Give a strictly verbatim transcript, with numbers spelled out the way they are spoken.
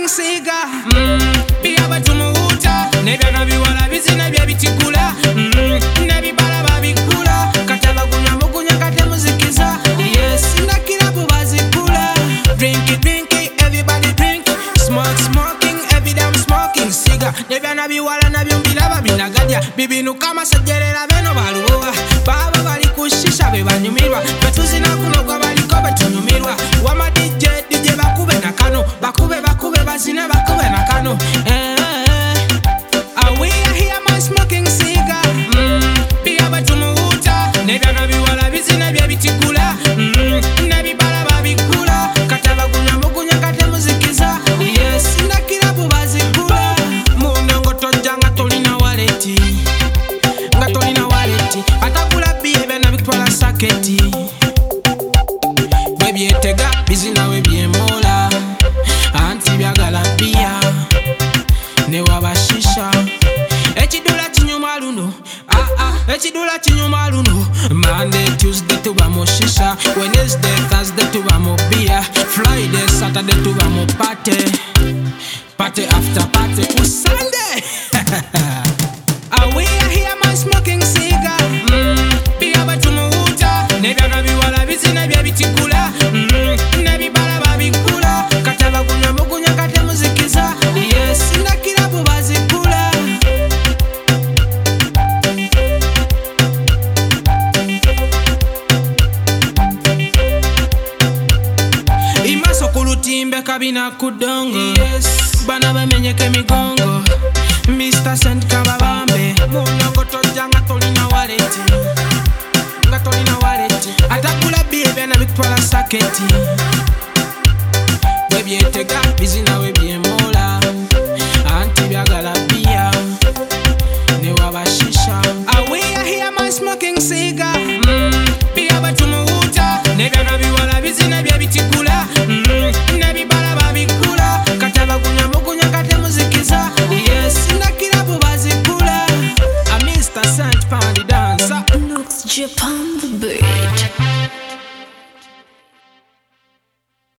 smoking cigar. Mm, biyaba tumuwuta nebyana biwala bizina byebitikula. Mm, nebibala babikula kataba kunywa mukunya kate muzikiza. Yes, nakirabu bazikula. Drink it, drink it, everybody drink. Smoke, smoking, every damn smoking cigar. Nebyana biwala nabyo mbiraba binagadya bibinu kama sejerera beno baluwa. Baba bali kushisha be banyumirwa betuzina kunogwa baliko betunyumirwa. Wama D J D J bakube nakano bakube bakube bazine bakube nakano. Eh, are we here man smoking cigar? Mm, biyaba tumuwuta nebyana biwala bizina byebitikula. Mm, nebibala babikula kataba kunywa mukunya kate muzikiza. Yes, nakirabu bazikula. Munongo tojanga tolina waleti nga tolina waleti atakula biebe na bitwala saketi. Webyetega bizina webyemola anti byagala bia ne wabashisha. Ekidula kinyuma luno ah ah ekidula kinyuma luno. Monday Tuesday tuba mu shisha, Wednesday Thursday tuba mu beer, Friday Saturday tuba mu party, party after party ku Sunday. Are we here man smoking cigar? Mm, biyaba tumuwuta nebyana biwala bizina byebitikula. Mm, nebibala babikula kataba kunywa mukunya kate muzikiza. Yes, nakirabu bazikula. Imaso kulutimbe kabina kudongo. Yes, bana bamenyeke migongo. Mister Saint Kababambe munongo tojanga tolina waleti nga tolina waleti atakula biebe na bitwala saketi. Webyetega bizina webyemola anti byagala bia ne wabashisha. Are we here man smoking cigar?